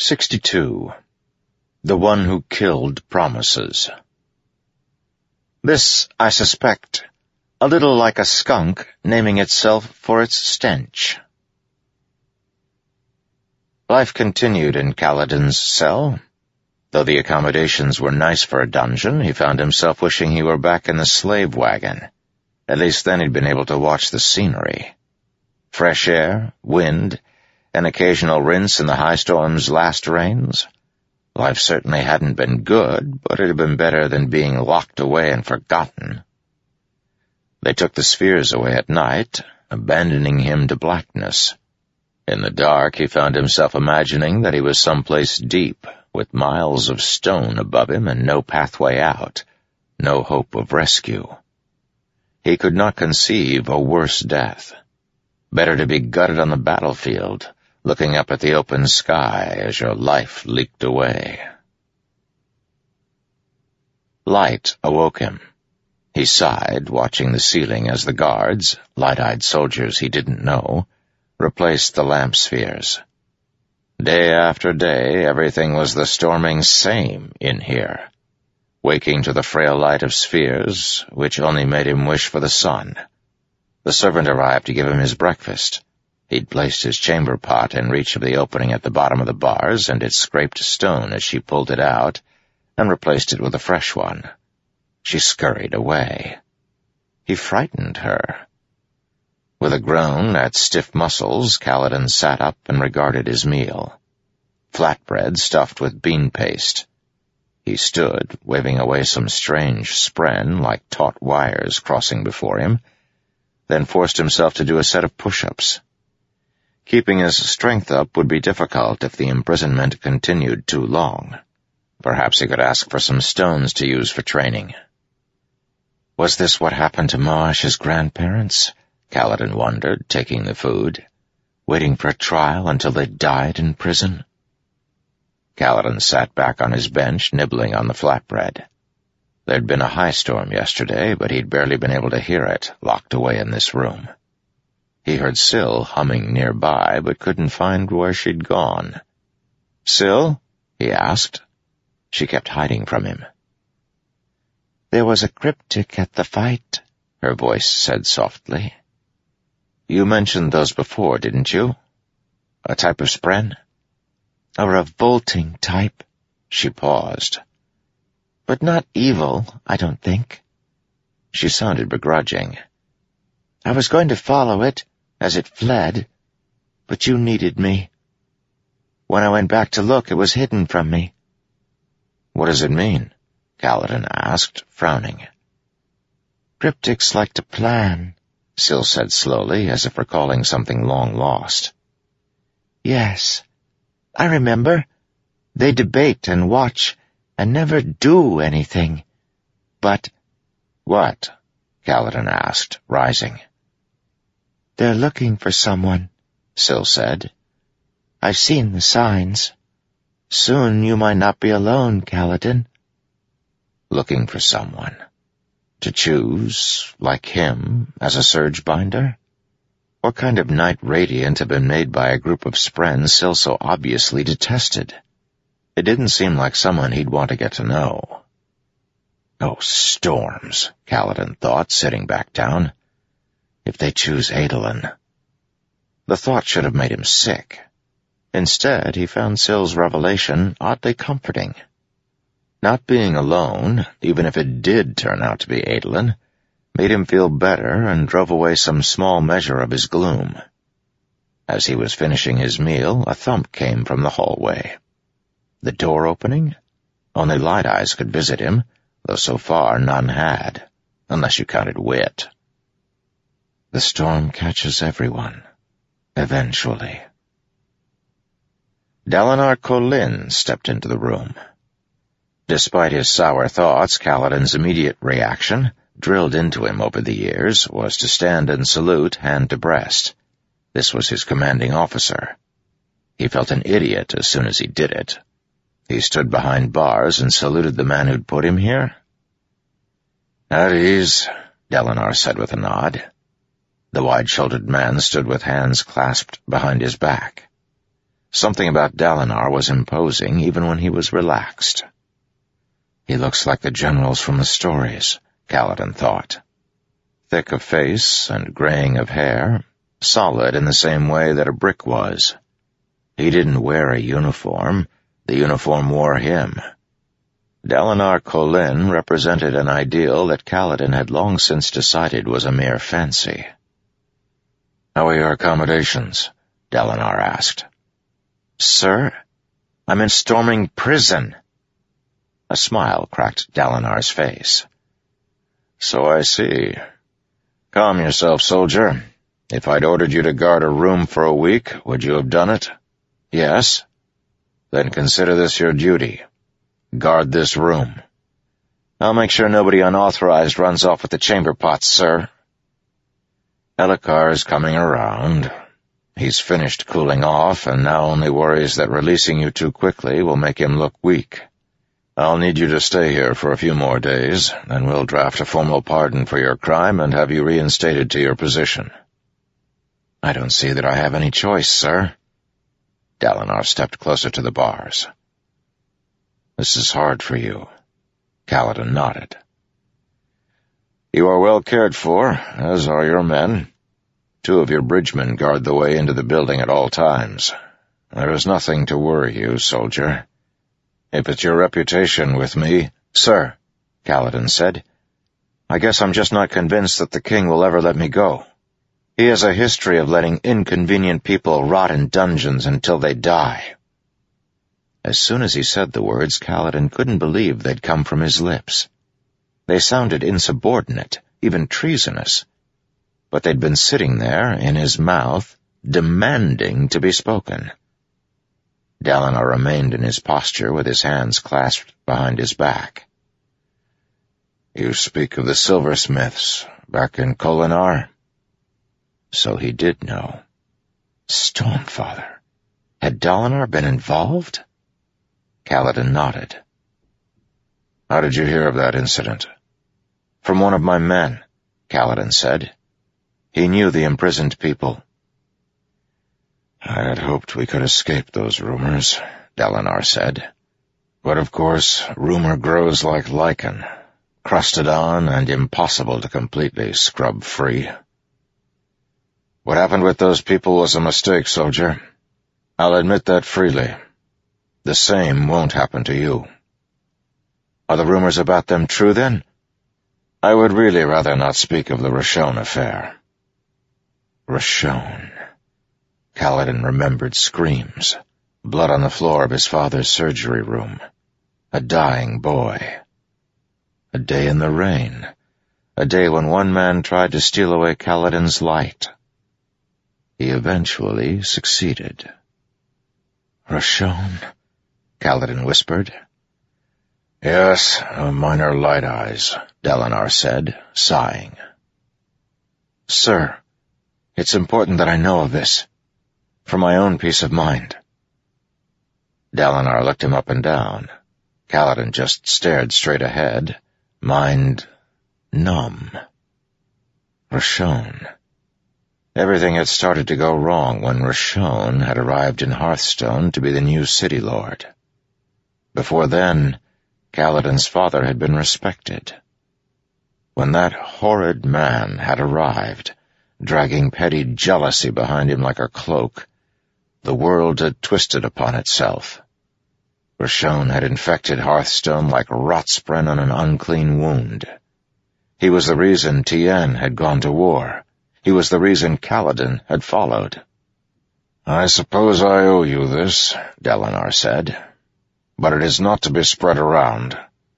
62. The One Who Killed Promises. This, I suspect, a little like a skunk naming itself for its stench. Life continued in Kaladin's cell. Though the accommodations were nice for a dungeon, he found himself wishing he were back in the slave wagon. At least then he'd been able to watch the scenery. Fresh air, wind, an occasional rinse in the high storm's last rains. Life certainly hadn't been good, but it had been better than being locked away and forgotten. They took the spheres away at night, abandoning him to blackness. In the dark, he found himself imagining that he was someplace deep, with miles of stone above him and no pathway out, no hope of rescue. He could not conceive a worse death. Better to be gutted on the battlefield, looking up at the open sky as your life leaked away. Light awoke him. He sighed, watching the ceiling as the guards, light-eyed soldiers he didn't know, replaced the lamp spheres. Day after day, everything was the storming same in here, waking to the frail light of spheres, which only made him wish for the sun. The servant arrived to give him his breakfast. He'd placed his chamber pot in reach of the opening at the bottom of the bars, and it scraped stone as she pulled it out, and replaced it with a fresh one. She scurried away. He frightened her. With a groan at stiff muscles, Kaladin sat up and regarded his meal. Flatbread stuffed with bean paste. He stood, waving away some strange spren like taut wires crossing before him, then forced himself to do a set of push-ups. Keeping his strength up would be difficult if the imprisonment continued too long. Perhaps he could ask for some stones to use for training. Was this what happened to Moash's grandparents? Kaladin wondered, taking the food, waiting for a trial until they died in prison. Kaladin sat back on his bench, nibbling on the flatbread. There'd been a high storm yesterday, but he'd barely been able to hear it, locked away in this room. He heard Syl humming nearby, but couldn't find where she'd gone. "Syl?" he asked. She kept hiding from him. "There was a cryptic at the fight," her voice said softly. "You mentioned those before, didn't you? A type of spren?" "A revolting type." She paused. "But not evil, I don't think." She sounded begrudging. "I was going to follow it, as it fled, but you needed me. When I went back to look, it was hidden from me." "What does it mean?" Kaladin asked, frowning. "Cryptics like to plan," Syl said slowly, as if recalling something long lost. "Yes, I remember. They debate and watch and never do anything. But—" "What?" Kaladin asked, rising. "They're looking for someone," Syl said. "I've seen the signs. Soon you might not be alone, Kaladin." Looking for someone. To choose, like him, as a surge binder? What kind of night radiant had been made by a group of spren Syl so obviously detested? It didn't seem like someone he'd want to get to know. Oh, storms, Kaladin thought, sitting back down. If they choose Adolin. The thought should have made him sick. Instead, he found Syl's revelation oddly comforting. Not being alone, even if it did turn out to be Adolin, made him feel better and drove away some small measure of his gloom. As he was finishing his meal, a thump came from the hallway. The door opening? Only Light Eyes could visit him, though so far none had, unless you counted Wit. The storm catches everyone, eventually. Dalinar Kholin stepped into the room. Despite his sour thoughts, Kaladin's immediate reaction, drilled into him over the years, was to stand and salute hand to breast. This was his commanding officer. He felt an idiot as soon as he did it. He stood behind bars and saluted the man who'd put him here. "At ease," Dalinar said with a nod. The wide-shouldered man stood with hands clasped behind his back. Something about Dalinar was imposing even when he was relaxed. He looks like the generals from the stories, Kaladin thought. Thick of face and graying of hair, solid in the same way that a brick was. He didn't wear a uniform, the uniform wore him. Dalinar Kholin represented an ideal that Kaladin had long since decided was a mere fancy. "How are your accommodations?" Dalinar asked. "Sir, I'm in Storming Prison." A smile cracked Dalinar's face. "So I see. Calm yourself, soldier. If I'd ordered you to guard a room for a week, would you have done it?" "Yes." "Then consider this your duty. Guard this room." "I'll make sure nobody unauthorized runs off with the chamber pots, sir." "Elhokar is coming around. He's finished cooling off and now only worries that releasing you too quickly will make him look weak. I'll need you to stay here for a few more days, then we'll draft a formal pardon for your crime and have you reinstated to your position." "I don't see that I have any choice, sir." Dalinar stepped closer to the bars. "This is hard for you." Kaladin nodded. "You are well cared for, as are your men. 2 of your bridgemen guard the way into the building at all times. There is nothing to worry you, soldier. If it's your reputation with me—" "Sir," Kaladin said, "I guess I'm just not convinced that the king will ever let me go. He has a history of letting inconvenient people rot in dungeons until they die." As soon as he said the words, Kaladin couldn't believe they'd come from his lips. They sounded insubordinate, even treasonous. But they'd been sitting there, in his mouth, demanding to be spoken. Dalinar remained in his posture with his hands clasped behind his back. "You speak of the silversmiths back in Kholinar?" So he did know. Stormfather. Had Dalinar been involved? Kaladin nodded. "How did you hear of that incident?" "From one of my men," Kaladin said. "He knew the imprisoned people." "I had hoped we could escape those rumors," Dalinar said. "But of course, rumor grows like lichen, crusted on and impossible to completely scrub free. What happened with those people was a mistake, soldier. I'll admit that freely. The same won't happen to you." "Are the rumors about them true, then?" "I would really rather not speak of the Roshon affair." Roshon. Kaladin remembered screams, blood on the floor of his father's surgery room, a dying boy. A day in the rain, a day when one man tried to steal away Kaladin's light. He eventually succeeded. "Roshon," Kaladin whispered. "Yes, minor light eyes," Dalinar said, sighing. "Sir, it's important that I know of this, for my own peace of mind." Dalinar looked him up and down. Kaladin just stared straight ahead, mind numb. Roshon. Everything had started to go wrong when Roshon had arrived in Hearthstone to be the new city lord. Before then, Kaladin's father had been respected. When that horrid man had arrived, dragging petty jealousy behind him like a cloak, the world had twisted upon itself. Roshon had infected Hearthstone like rotspren on an unclean wound. He was the reason Tien had gone to war. He was the reason Kaladin had followed. "I suppose I owe you this," Dalinar said, "but it is not to be spread around.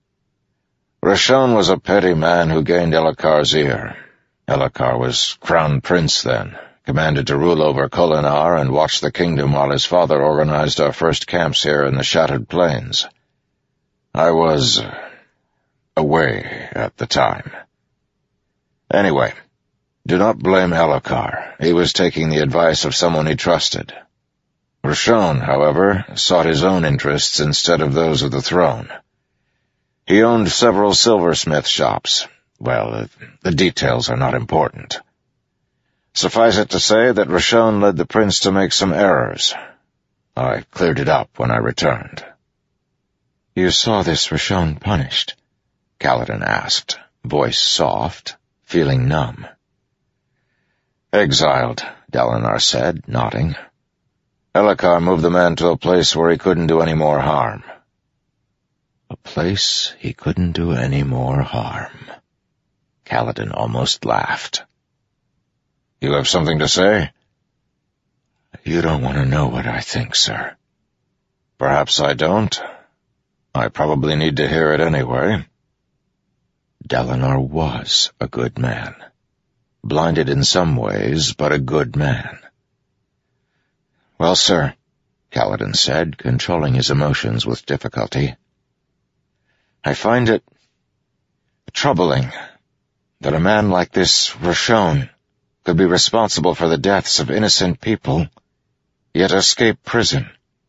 Roshon was a petty man who gained Elhokar's ear. Elhokar was crown prince then, commanded to rule over Kholinar and watch the kingdom while his father organized our first camps here in the Shattered Plains. I was away at the time. Anyway, do not blame Elhokar. He was taking the advice of someone he trusted. Roshon, however, sought his own interests instead of those of the throne. He owned several silversmith shops. Well, the details are not important. Suffice it to say that Roshon led the prince to make some errors. I cleared it up when I returned." "You saw this Roshon punished?" Kaladin asked, voice soft, feeling numb. "Exiled," Dalinar said, nodding. "Elhokar moved the man to a place where he couldn't do any more harm." A place he couldn't do any more harm. Kaladin almost laughed. "You have something to say?" "You don't want to know what I think, sir." "Perhaps I don't. I probably need to hear it anyway." Dalinar was a good man. Blinded in some ways, but a good man. "Well, sir," Kaladin said, controlling his emotions with difficulty, "I find it troubling that a man like this Roshon could be responsible for the deaths of innocent people, yet escape prison."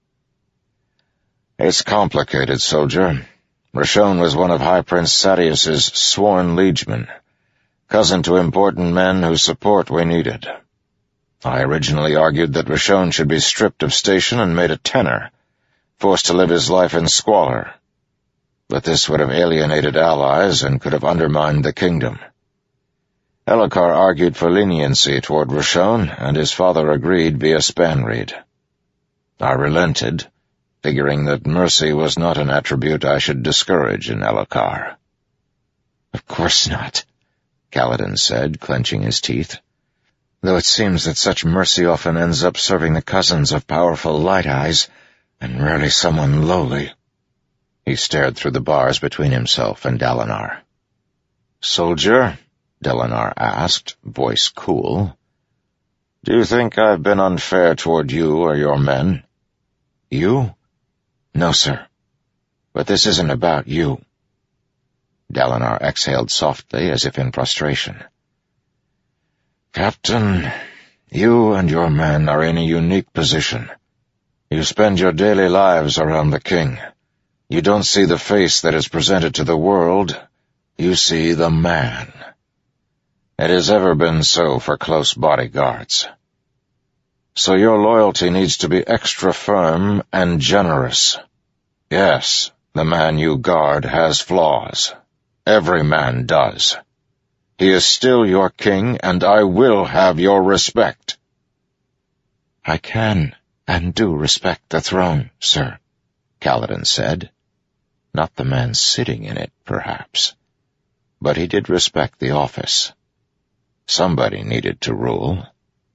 "It's complicated, soldier. Roshon was one of High Prince Sadeas's sworn liegemen, cousin to important men whose support we needed. I originally argued that Roshon should be stripped of station and made a tenor, forced to live his life in squalor. But this would have alienated allies and could have undermined the kingdom. Elhokar argued for leniency toward Roshon, and his father agreed via Spanreed. I relented, figuring that mercy was not an attribute I should discourage in Elhokar." "Of course not," Kaladin said, clenching his teeth. "Though it seems that such mercy often ends up serving the cousins of powerful Light Eyes, and rarely someone lowly." He stared through the bars between himself and Dalinar. "Soldier," Dalinar asked, voice cool, "do you think I've been unfair toward you or your men?" "You? No, sir. But this isn't about you." Dalinar exhaled softly, as if in frustration. "Captain, you and your men are in a unique position. You spend your daily lives around the king. You don't see the face that is presented to the world. You see the man. It has ever been so for close bodyguards. So your loyalty needs to be extra firm and generous. Yes, the man you guard has flaws. Every man does. He is still your king, and I will have your respect." "I can and do respect the throne, sir," Kaladin said. Not the man sitting in it, perhaps. But he did respect the office. Somebody needed to rule.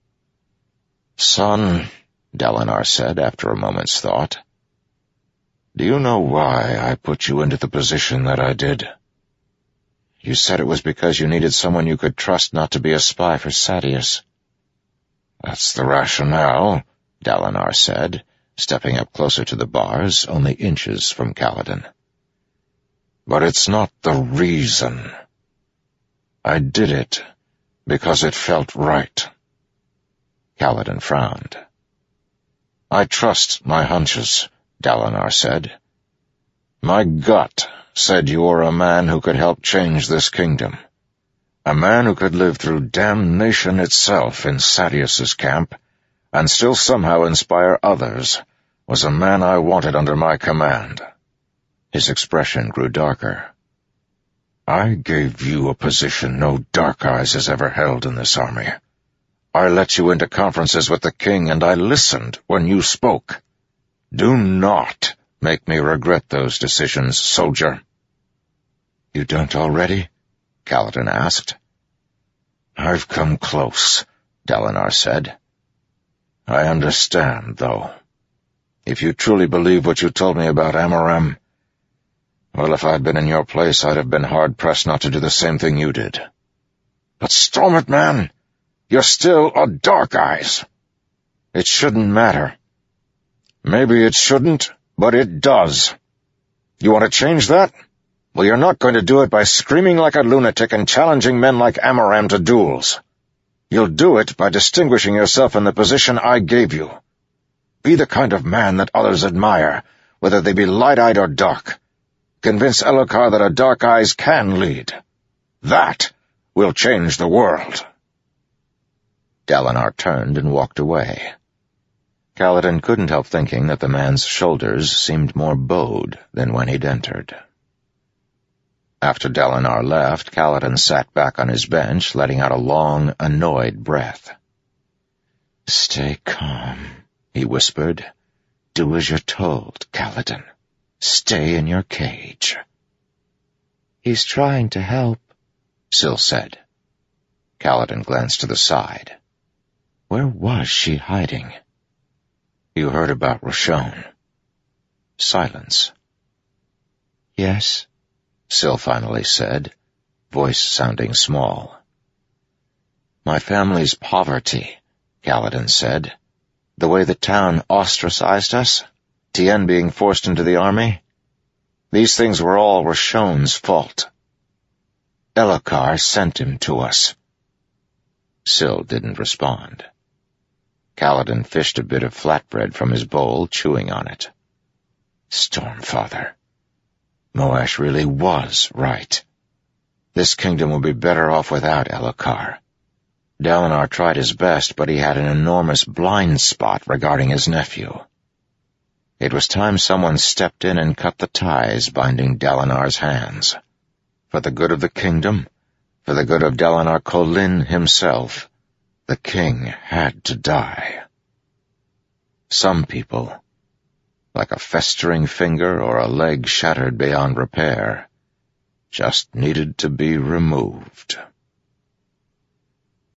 "Son," Dalinar said after a moment's thought, "do you know why I put you into the position that I did?" "You said it was because you needed someone you could trust not to be a spy for Sadeas." "That's the rationale," Dalinar said, stepping up closer to the bars, only inches from Kaladin. "But it's not the reason. I did it because it felt right." Kaladin frowned. "I trust my hunches," Dalinar said. "My gut said you were a man who could help change this kingdom. A man who could live through damnation itself in Sadeas's camp and still somehow inspire others was a man I wanted under my command." His expression grew darker. "I gave you a position no Dark Eyes has ever held in this army. I let you into conferences with the king, and I listened when you spoke. Do not make me regret those decisions, soldier." "You don't already?" Kaladin asked. "I've come close," Dalinar said. "I understand, though. If you truly believe what you told me about Amaram, well, if I'd been in your place, I'd have been hard-pressed not to do the same thing you did. But storm it, man! You're still a Dark Eyes. It shouldn't matter. Maybe it shouldn't, but it does. You want to change that? Well, you're not going to do it by screaming like a lunatic and challenging men like Amaram to duels. You'll do it by distinguishing yourself in the position I gave you. Be the kind of man that others admire, whether they be light-eyed or dark. Convince Elhokar that a Dark Eyes can lead. That will change the world." Dalinar turned and walked away. Kaladin couldn't help thinking that the man's shoulders seemed more bowed than when he'd entered. After Dalinar left, Kaladin sat back on his bench, letting out a long, annoyed breath. "Stay calm," he whispered. "Do as you're told, Kaladin. Stay in your cage." "He's trying to help," Syl said. Kaladin glanced to the side. Where was she hiding? "You heard about Roshone." Silence. "Yes," Syl finally said, voice sounding small. "My family's poverty," Kaladin said. "The way the town ostracized us, Tien being forced into the army. These things were all Roshone's fault. Elhokar sent him to us." Syl didn't respond. Kaladin fished a bit of flatbread from his bowl, chewing on it. Stormfather. Moash really was right. This kingdom would be better off without Elhokar. Dalinar tried his best, but he had an enormous blind spot regarding his nephew. It was time someone stepped in and cut the ties binding Dalinar's hands. For the good of the kingdom, for the good of Dalinar Kholin himself, the king had to die. Some people, like a festering finger or a leg shattered beyond repair, just needed to be removed.